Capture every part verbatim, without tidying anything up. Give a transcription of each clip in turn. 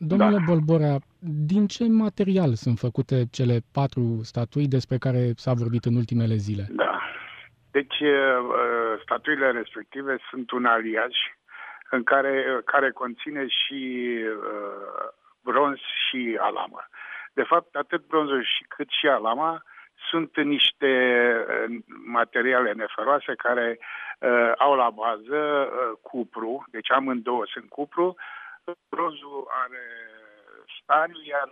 Domnule Da, Bolborea, din ce material sunt făcute cele patru statui despre care s-a vorbit în ultimele zile? da. Deci, uh, statuile respective sunt un aliaj în care, care conține și uh, bronz și alamă. De fapt, atât bronzul și cât și alama sunt niște uh, materiale neferoase care uh, au la bază uh, cupru, deci amândouă sunt cupru. Bronzul are stariu, iar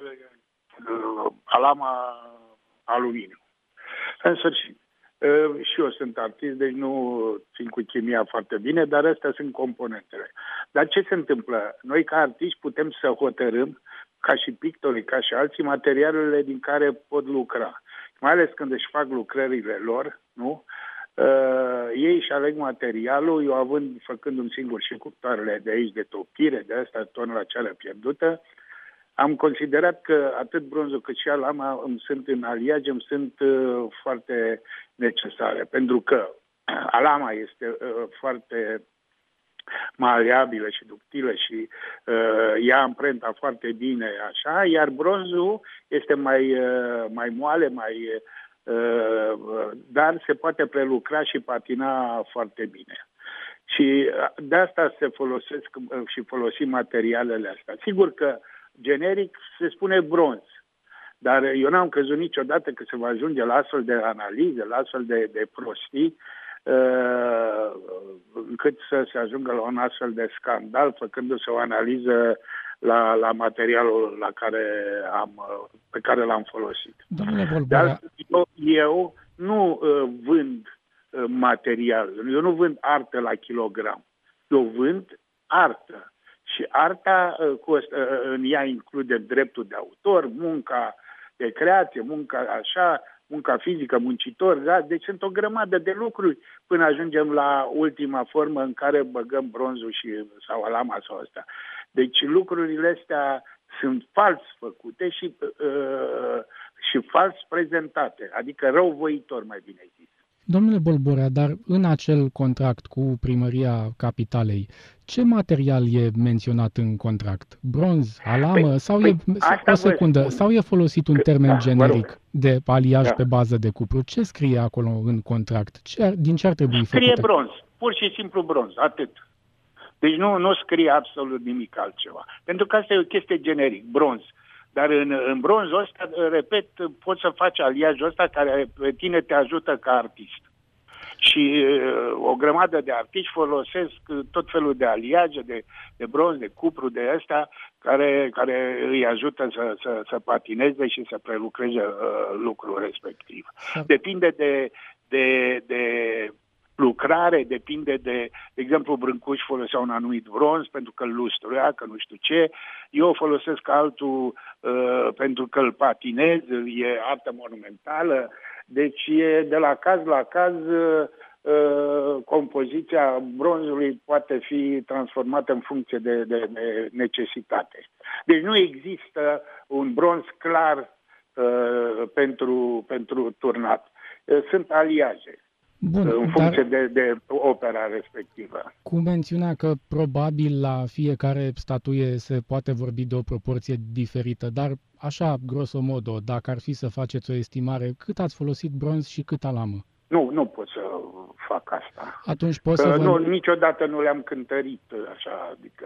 uh, alama aluminiu. În sfârșit. Uh, și eu sunt artist, deci nu țin cu chimia foarte bine, dar astea sunt componentele. Dar ce se întâmplă? Noi ca artiști putem să hotărâm, ca și pictorii, ca și alții, materialele din care pot lucra. Mai ales când își fac lucrările lor, nu? Uh, ei își aleg materialul, eu având, făcând un singur și cuptoarele de aici, de topire, de asta, ton la ceară pierdută, am considerat că atât bronzul cât și alama îmi sunt în aliaj, îmi sunt uh, foarte necesare. Pentru că alama este uh, foarte maleabilă și ductilă și uh, ia amprenta foarte bine așa, iar bronzul este mai, uh, mai moale, mai, uh, dar se poate prelucra și patina foarte bine. Și de asta se folosesc și folosim materialele astea. Sigur că generic se spune bronz, dar eu n-am crezut niciodată că se va ajunge la astfel de analize, la astfel de, de prostii, uh, încât să se ajungă la un astfel de scandal, făcându-se o analiză la, la materialul la care am, pe care l-am folosit. Domnule De Bolborea, altfel, eu, eu nu uh, vând uh, material, eu nu vând artă la kilogram, eu vând artă. Și arta, în ea include dreptul de autor, munca de creație, munca așa, munca fizică, muncitor, da? Deci sunt o grămadă de lucruri până ajungem la ultima formă în care băgăm bronzul și, sau alama sau asta. Deci lucrurile astea sunt fals făcute și, uh, și fals prezentate, adică răuvoitor, mai bine zis. domnule Bolborea, dar în acel contract cu Primăria Capitalei, ce material e menționat în contract? Bronz, alamă Păi, sau păi, e asta o vă secundă, spun. sau e folosit un Că, termen da, generic de aliaj da. pe bază de cupru? Ce scrie acolo în contract? Ce ar, din ce ar trebui Scrie făcută? bronz, pur și simplu bronz, atât. Deci nu, nu scrie absolut nimic altceva. Pentru că asta e o chestie generic, bronz. Dar în, în bronzul ăsta, repet, poți să faci aliajul ăsta care pe tine te ajută ca artist. Și uh, o grămadă de artiști folosesc tot felul de aliaje, de, de bronz, de cupru, de ăsta, care, care îi ajută să, să, să patineze și să prelucreze uh, lucrul respectiv. Depinde de, de, de lucrare, depinde de, de exemplu, Brâncuși folosea un anumit bronz pentru că îl lustruia, că nu știu ce. Eu folosesc altul uh, pentru că îl patinez, e artă monumentală. Deci e de la caz la caz, uh, compoziția bronzului poate fi transformată în funcție de, de, de necesitate. Deci nu există un bronz clar uh, pentru, pentru turnat. Uh, sunt aliaje. Bun, În funcție dar de, de opera respectivă. cu mențiunea că probabil la fiecare statuie se poate vorbi de o proporție diferită, dar așa, grosomodo, dacă ar fi să faceți o estimare, cât ați folosit bronz și cât alamă? Nu, nu pot să fac asta. Atunci pot Că să vă... nu, niciodată nu le-am cântărit așa, adică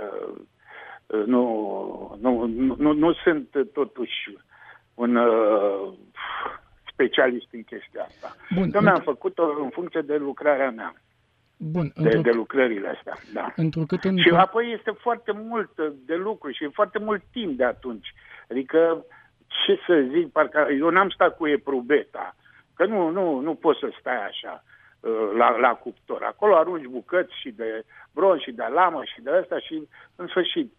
nu, nu, nu, nu sunt totuși un uh, specialist în chestia asta. Bun, Eu mi-am făcut-o în funcție de lucrarea mea. Bun, de, de lucrările astea, da. Întrucât în... Și apoi este foarte mult de lucru și e foarte mult timp de atunci. Adică, ce să zic, parcă eu n-am stat cu eprubeta, că nu, nu, nu poți să stai așa la, la cuptor. Acolo arunci bucăți și de bronz și de lamă și de asta și, în sfârșit,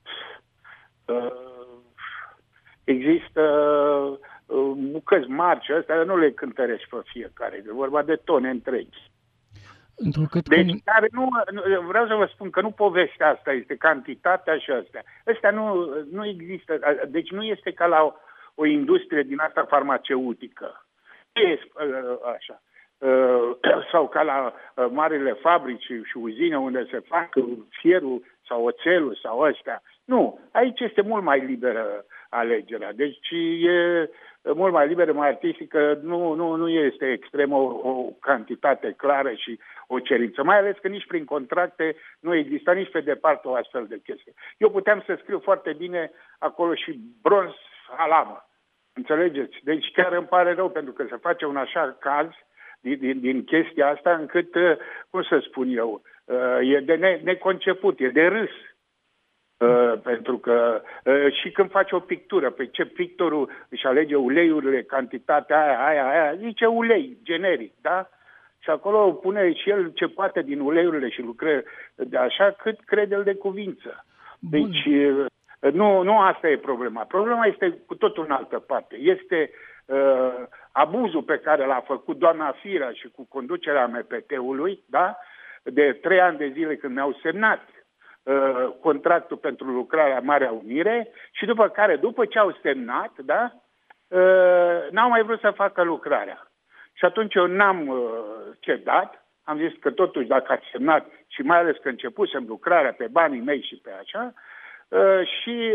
există bucăți mari și astea, nu le cântărești pe fiecare, e vorba de tone întregi. Întrucât deci, cum... care nu, vreau să vă spun că nu povestea asta este cantitatea și astea. Astea nu, nu există, deci nu este ca la o, o industrie din asta farmaceutică. Așa. Sau ca la marile fabrici și uzine unde se fac fierul sau oțelul sau astea. Nu, aici este mult mai liberă alegerea. Deci e mult mai liberă, mai artistică, nu, nu, nu este extrem o, o cantitate clară și o cerință. Mai ales că nici prin contracte nu exista nici pe departe o astfel de chestie. Eu puteam să scriu foarte bine acolo și bronz alamă. Înțelegeți? Deci chiar îmi pare rău pentru că se face un așa caz din, din, din chestia asta încât, cum să spun eu, e de ne, neconceput, e de râs. Uh, pentru că uh, și când face o pictură, pe ce pictorul își alege uleiurile, cantitatea aia, aia, aia, zice ulei, generic, da? Și acolo pune și el ce poate din uleiurile și lucrări de așa cât crede el de cuvință. Deci uh, nu, nu asta e problema. Problema este cu totul în altă parte. Este uh, abuzul pe care l-a făcut doamna Firea și cu conducerea M P T-ului, da? De trei ani de zile când mi-au semnat contractul pentru lucrarea Marea Unire și după care, după ce au semnat, da, n-au mai vrut să facă lucrarea. Și atunci eu n-am cedat, am zis că totuși dacă ați semnat și mai ales că începusem lucrarea pe banii mei și pe așa, și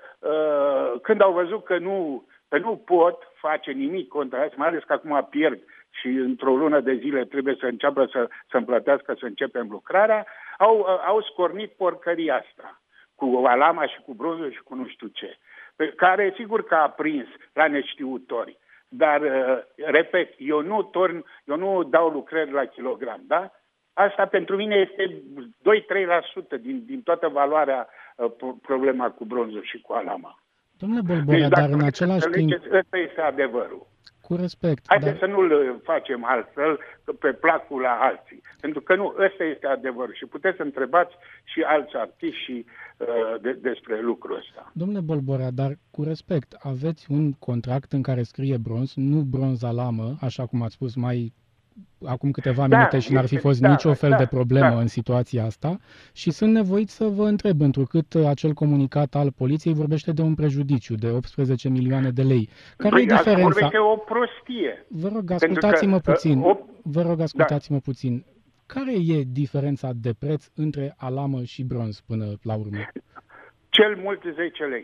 când au văzut că nu, că nu pot face nimic contra asta, mai ales că acum pierd și într-o lună de zile trebuie să înceapă să, să-mi plătească să începem lucrarea, au, au scornit porcăria asta cu alama și cu bronzul și cu nu știu ce, pe care sigur că a prins la neștiutori. Dar, repet, eu nu torn, eu nu dau lucrări la kilogram, da? Asta pentru mine este doi-trei la sută din, din toată valoarea problema cu bronzul și cu alama. Domnule Bolborea, deci, dar în același timp... Ăsta este adevărul. Cu respect. Haideți dar... să nu-l facem altfel pe placul la alții. Pentru că nu, ăsta este adevărul. Și puteți să întrebați și alți artiști și, uh, de, despre lucrul ăsta. Domnule Bolborea, dar cu respect, aveți un contract în care scrie bronz, nu bronz alamă, așa cum ați spus mai acum câteva minute da, și n-ar fi fost da, nicio fel da, de problemă da. în situația asta și sunt nevoit să vă întreb, întrucât acel comunicat al poliției vorbește de un prejudiciu de optsprezece milioane de lei. Care Băi, e diferența? Vorbește o prostie. Vă rog, ascultați-mă că, puțin. O... Vă rog, ascultați-mă da. puțin. Care e diferența de preț între alamă și bronz până la urmă? Cel mult zece lei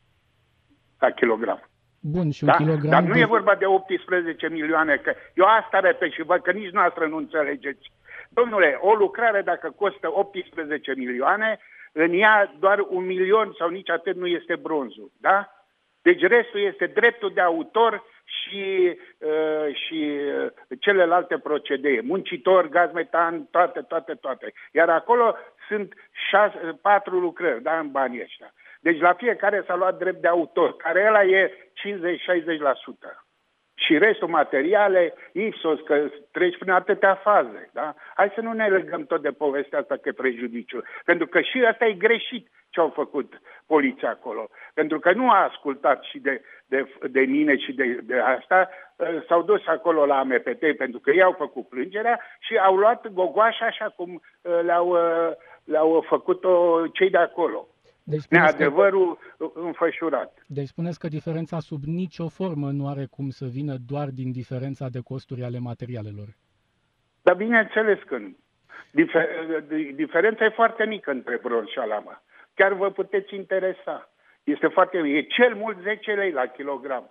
la kilogram. Bun, și un da? kilogram Dar nu de... e vorba de optsprezece milioane, că eu asta repet și văd că nici noastră nu înțelegeți. Domnule, o lucrare dacă costă optsprezece milioane, în ea doar un milion sau nici atât nu este bronzul, da? Deci restul este dreptul de autor și, uh, și uh, celelalte procedee, muncitor, gaz metan, toate, toate, toate. Iar acolo sunt șase, patru lucrări, da, în banii ăștia. Deci la fiecare s-a luat drept de autor, care ăla e cincizeci-șaizeci la sută. Și restul materiale, ipsos, că treci prin atâtea faze. Da? Hai să nu ne legăm tot de povestea asta că e prejudiciu. Pentru că și asta e greșit ce au făcut poliția acolo. Pentru că nu a ascultat și de, de, de mine și de, de asta. S-au dus acolo la M P T pentru că ei au făcut plângerea și au luat gogoașa așa cum le-au, le-au făcut-o cei de acolo. Deci neadevărul că, înfășurat. Deci spuneți că diferența sub nicio formă nu are cum să vină doar din diferența de costuri ale materialelor. Dar bineînțeles că nu. Difer, diferența e foarte mică între bronz și alamă. Chiar vă puteți interesa. Este foarte mic. E cel mult zece lei la kilogram.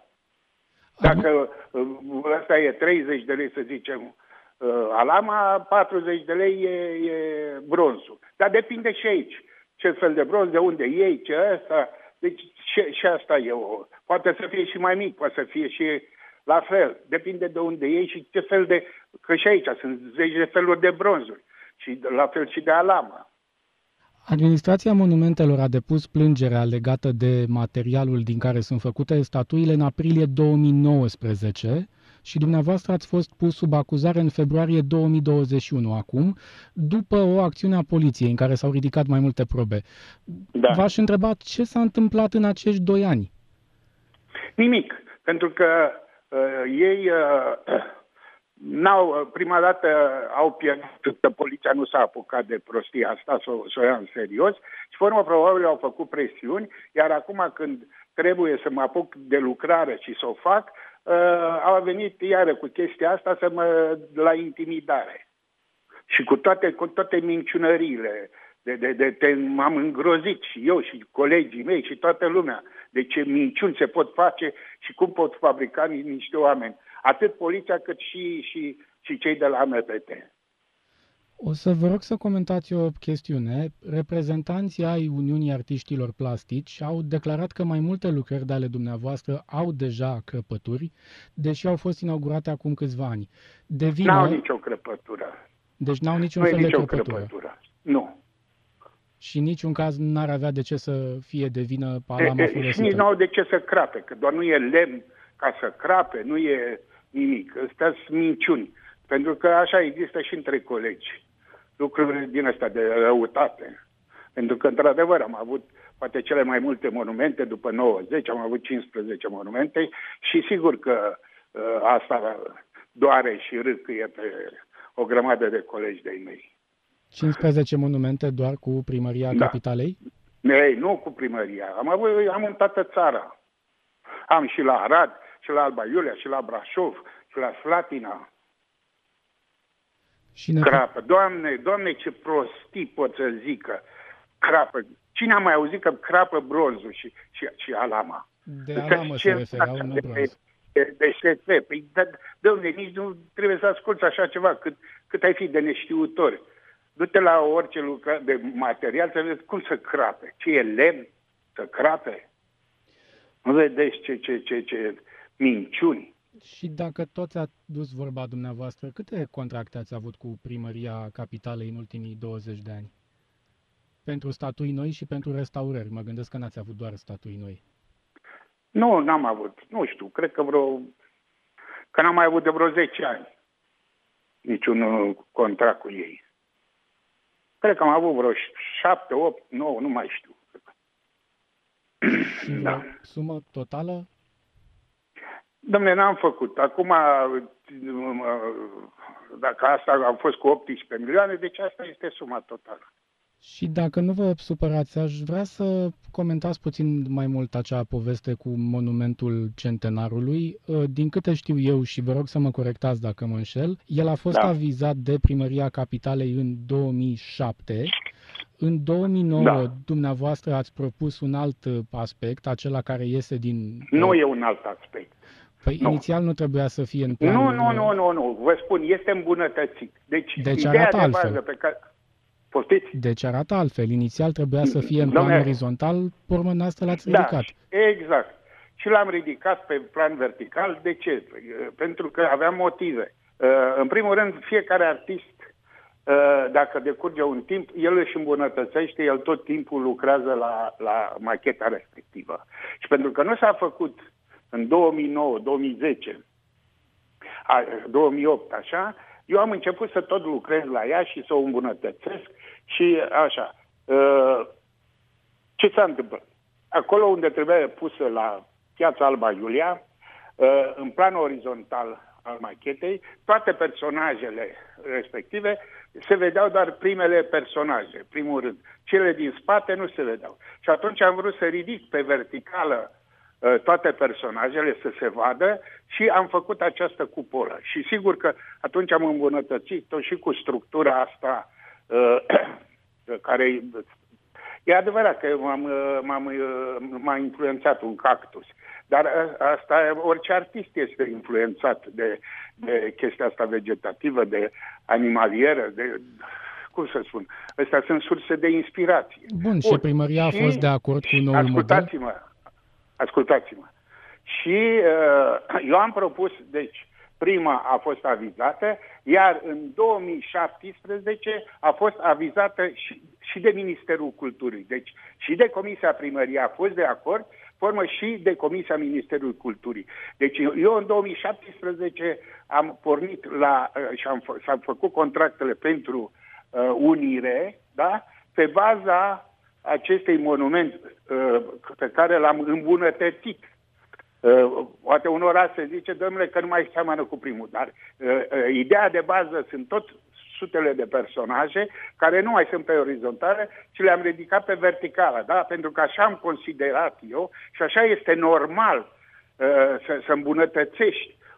Dacă ăsta e treizeci de lei, să zicem, alama, patruzeci de lei e, e bronzul. Dar depinde și aici. Ce fel de bronz, de unde iei, ce ăsta. Deci și, și asta e o... Poate să fie și mai mic, poate să fie și la fel. Depinde de unde iei și ce fel de... Că și aici sunt zeci de feluri de bronzuri. Și la fel și de alamă. Administrația Monumentelor a depus plângerea legată de materialul din care sunt făcute statuile în aprilie două mii nouăsprezece și dumneavoastră ați fost pus sub acuzare în februarie două mii douăzeci și unu acum, după o acțiune a poliției în care s-au ridicat mai multe probe. Da. V-aș întreba ce s-a întâmplat în acești doi ani? Nimic, pentru că uh, ei... Uh, N-au, prima dată au pierdut că poliția nu s-a apucat de prostia asta, să o, să o ia în serios și, pe urmă, probabil au făcut presiuni, iar acum când trebuie să mă apuc de lucrare și să o fac, uh, au venit iară cu chestia asta să mă, la intimidare. Și cu toate, cu toate minciunările De, de, de, de, m-am îngrozit și eu și colegii mei și toată lumea de ce minciuni se pot face și cum pot fabrica niște oameni. Atât poliția cât și, și, și cei de la M P T. O să vă rog să comentați o chestiune. Reprezentanții ai Uniunii Artiștilor Plastici au declarat că mai multe lucrări de ale dumneavoastră au deja crăpături, deși au fost inaugurate acum câțiva ani. De vină... N-au nicio crăpătură. Deci n-au niciun nu fel nicio de crăpătură. crăpătură. Nu. Și în niciun caz n-ar avea de ce să fie de vină alama folosită. Și nici n-au de ce să crape, că doar nu e lemn ca să crape, nu e nimic. Astea sunt minciuni. Pentru că așa există și între colegi. Lucruri din astea de răutate. Pentru că, într-adevăr, am avut poate cele mai multe monumente după nouăzeci, am avut cincisprezece monumente și sigur că uh, asta doare și râcâie pe o grămadă de colegi de-ai mei. cincisprezece monumente doar cu primăria Da. capitalei? Ei, nu cu primăria. Am avut, am în toată țara. Am și la Arad, și la Alba Iulia, și la Brașov, și la Slatina. Și ne... Crapă. Doamne, doamne, ce prostii pot să zică. Crapă. Cine a mai auzit că crapă bronzul și, și, și alama? De alamă se refereau, nu bronz. De, de S F. Păi, dom'le, nici nu trebuie să asculți așa ceva, cât, cât ai fi de neștiutori. Du-te la orice lucrare de material să vezi cum să crape. Ce e lemn să crape? Nu vedeți ce, ce, ce, ce minciuni. Și dacă toți ați dus vorba dumneavoastră, câte contracte ați avut cu primăria capitalei în ultimii douăzeci de ani? Pentru statui noi și pentru restaurări. Mă gândesc că n-ați avut doar statui noi. Nu, n-am avut. Nu știu, cred că vreo... că n-am mai avut de vreo zece ani niciun contract cu ei. Cred că am avut vreo șapte, opt, nouă, nu mai știu. Și da. Sumă totală? Dom'le, n-am făcut. Acum, dacă asta a fost cu optsprezece milioane, deci asta este suma totală. Și dacă nu vă supărați, aș vrea să comentați puțin mai mult acea poveste cu monumentul centenarului. Din câte știu eu, și vă rog să mă corectați dacă mă înșel, el a fost da. avizat de primăria capitalei în două mii șapte. În două mii nouă, da. dumneavoastră ați propus un alt aspect, acela care iese din... Nu uh... e un alt aspect. Păi nu. Inițial nu trebuia să fie în planul... Nu, nu, nu, nu, nu. Vă spun, este îmbunătățit. Deci, deci ideea arată de altfel. bază pe care... Poftiți? Deci arată altfel. Inițial trebuia să fie în plan Dom'le, orizontal, pe urmă asta l-ați da, ridicat. Exact. Și l-am ridicat pe plan vertical. De ce? Pentru că aveam motive. În primul rând, fiecare artist, dacă decurge un timp, el își îmbunătățește, el tot timpul lucrează la, la macheta respectivă. Și pentru că nu s-a făcut în două mii nouă, două mii zece, două mii opt, așa, eu am început să tot lucrez la ea și să o îmbunătățesc și așa. Ce s-a întâmplat? Acolo unde trebuia pusă la Piața Alba Iulia, în plan orizontal al machetei, toate personajele respective se vedeau doar primele personaje, primul rând. Cele din spate nu se vedeau. Și atunci am vrut să ridic pe verticală toate personajele să se vadă și am făcut această cupolă. Și sigur că atunci am îmbunătățit-o și cu structura asta care... E adevărat că m-am, m-am, m-a influențat un cactus, dar asta, orice artist este influențat de, de chestia asta vegetativă, de animalieră, de... cum să spun, astea sunt surse de inspirație. Bun, și primăria a fost de acord cu noul ascultați-mă, model? Ascultați-mă. Și uh, eu am propus, deci, prima a fost avizată, iar în două mii șaptesprezece a fost avizată și, și de Ministerul Culturii. Deci și de Comisia Primăriei a fost de acord, formă și de Comisia Ministerului Culturii. Deci eu în două mii șaptesprezece am pornit la, uh, și am, fă, s-am făcut contractele pentru uh, unire, da? Pe baza acestui monument uh, pe care l-am îmbunătățit. Uh, poate unora se zice, domnule, că nu mai seamănă cu primul, dar uh, uh, ideea de bază sunt tot sutele de personaje care nu mai sunt pe orizontale, ci le-am ridicat pe verticală, da? Pentru că așa am considerat eu și așa este normal uh, să, să îmbunătățești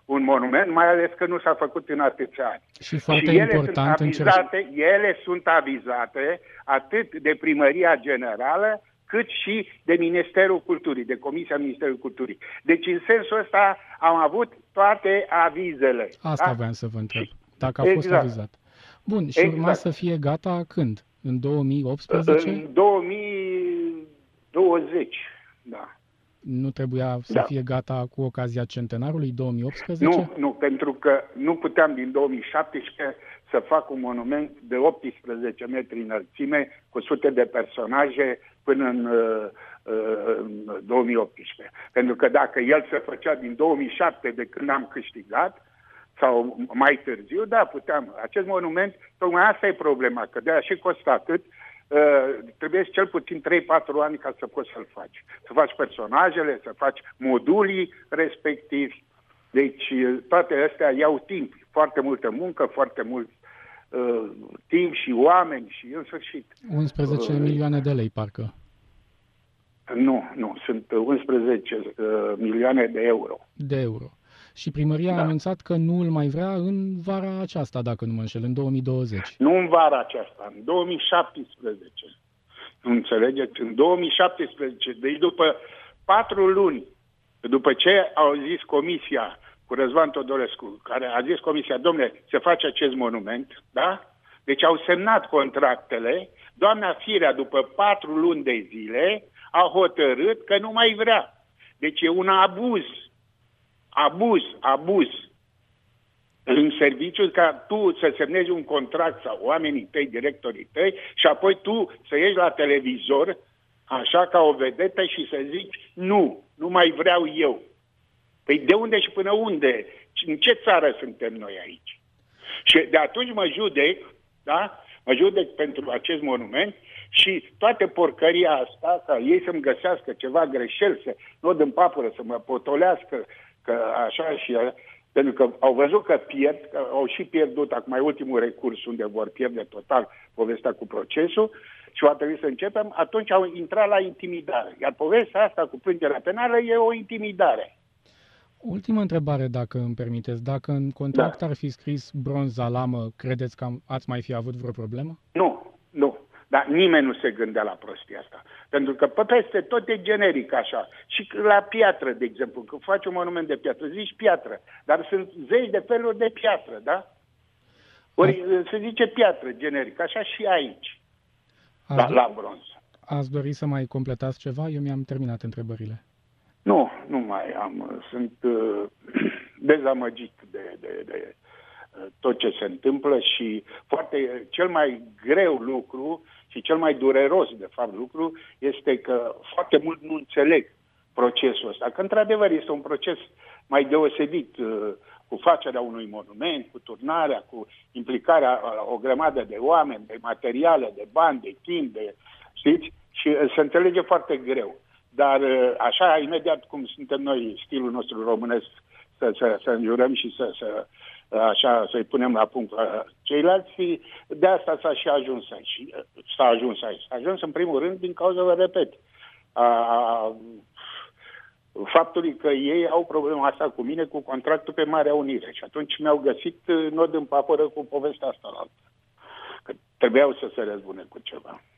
un monument, mai ales că nu s-a făcut în atâția ani. Și foarte și ele important, sunt avizate, încerc... ele sunt avizate atât de Primăria Generală, cât și de Ministerul Culturii, de Comisia Ministerului Culturii. Deci, în sensul ăsta, am avut toate avizele. Asta da? vreau să vă întreb, dacă a exact. fost avizat. Bun, și exact. urma să fie gata când? În două mii optsprezece? În două mii douăzeci, da. Nu trebuia să da. fie gata cu ocazia centenarului două mii optsprezece? Nu, nu, pentru că nu puteam din două mii șaptesprezece să fac un monument de optsprezece metri înălțime cu sute de personaje până în, uh, uh, în două mii optsprezece. Pentru că dacă el se făcea din două mii șapte, de când am câștigat, sau mai târziu, da, puteam. Acest monument, tocmai asta e problema, că de-aia și costă atât, uh, trebuie cel puțin trei patru ani ca să poți să-l faci. Să faci personajele, să faci modulii respectivi. Deci toate astea iau timp, foarte multă muncă, foarte mult uh, timp și oameni și în sfârșit. unsprezece uh, milioane de lei, parcă. Nu, nu, sunt unsprezece uh, milioane de euro. De euro. Și primăria da. a anunțat că nu îl mai vrea în vara aceasta, dacă nu mă înșel, în două mii douăzeci. Nu în vara aceasta, în două mii șaptesprezece. Nu înțelegeți? În două mii șaptesprezece, deci după patru luni, după ce au zis comisia cu Răzvan Todorescu, care a zis comisia, domnule, se face acest monument, da? Deci au semnat contractele, doamna Firea, după patru luni de zile, a hotărât că nu mai vrea. Deci e un abuz. Abuz, abuz. În serviciu ca tu să semnezi un contract sau oamenii tăi, directorii tăi, și apoi tu să ieși la televizor, așa ca o vedetă, și să zici, nu, nu mai vreau eu. Păi de unde și până unde? În ce țară suntem noi aici? Și de atunci mă judec, da? Mă judec pentru acest monument și toată porcăria asta, ca ei să-mi găsească ceva greșel, să nu dăm papură, să mă potolească, că așa și așa, pentru că au văzut că pierd, că au și pierdut acum mai ultimul recurs unde vor pierde total povestea cu procesul și va trebui să începem, atunci au intrat la intimidare. Iar povestea asta cu plângerea penală e o intimidare. Ultimă întrebare, dacă îmi permiteți. Dacă în contract da. ar fi scris bronz la lamă, credeți că ați mai fi avut vreo problemă? Nu, nu. Dar nimeni nu se gândea la prostia asta. Pentru că pe peste tot e generic așa. Și la piatră, de exemplu, că faci un monument de piatră, zici piatră. Dar sunt zeci de feluri de piatră, da? Ori A... se zice piatră generic. Așa și aici. La, la bronz. Ați dori să mai completați ceva? Eu mi-am terminat întrebările. Nu, nu mai am. Sunt uh, dezamăgit de, de, de uh, tot ce se întâmplă și foarte, cel mai greu lucru și cel mai dureros, de fapt, lucru este că foarte mult nu înțeleg procesul ăsta. Că, într-adevăr, este un proces mai deosebit uh, cu facerea unui monument, cu turnarea, cu implicarea uh, o grămadă de oameni, de materiale, de bani, de timp, de, știți? Și uh, se înțelege foarte greu. Dar așa, imediat cum suntem noi, stilul nostru românesc, să, să, să înjurăm și să, să, așa, să-i punem la punct la ceilalți, de asta s-a și ajuns aici. S-a ajuns aici. S-a ajuns în primul rând din cauza, vă repet, a, a faptului că ei au problema asta cu mine, cu contractul pe Marea Unire. Și atunci mi-au găsit nod în papără cu povestea asta la altă. Că trebuiau să se răzbune cu ceva.